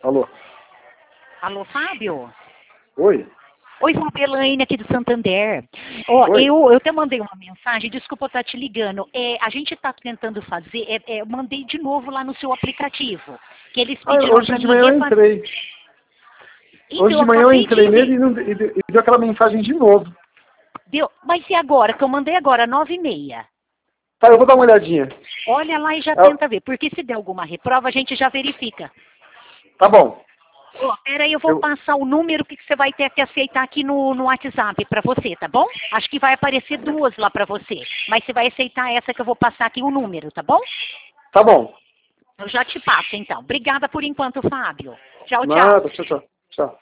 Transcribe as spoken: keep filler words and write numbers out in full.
Alô? Alô, Fábio? Oi? Oi, Fábio, Elaine aqui do Santander. Ó, Oi? eu, eu até mandei uma mensagem, desculpa eu estar te ligando. É, a gente está tentando fazer, é, é, eu mandei de novo lá no seu aplicativo, que eles Ah, pediram hoje para de mim manhã eu refazer. entrei. Então, Hoje eu de manhã eu acabei de entrei nele ver. e, não, e, deu- e deu aquela mensagem de novo. Deu, mas e agora, que eu mandei agora, nove e meia? Tá, eu vou dar uma olhadinha. Olha lá e já Ah, tenta ver, porque se der alguma reprova, a gente já verifica. tá bom. Ó, peraí, eu vou Eu, passar o número que você vai ter que aceitar aqui no, no WhatsApp para você, tá bom? Acho que vai aparecer duas lá para você, mas você vai aceitar essa que eu vou passar aqui o número, tá bom? tá bom. Eu já te passo, então. Obrigada por enquanto, Fábio. Tchau, tchau. Nada, tchau, tchau. Tchau.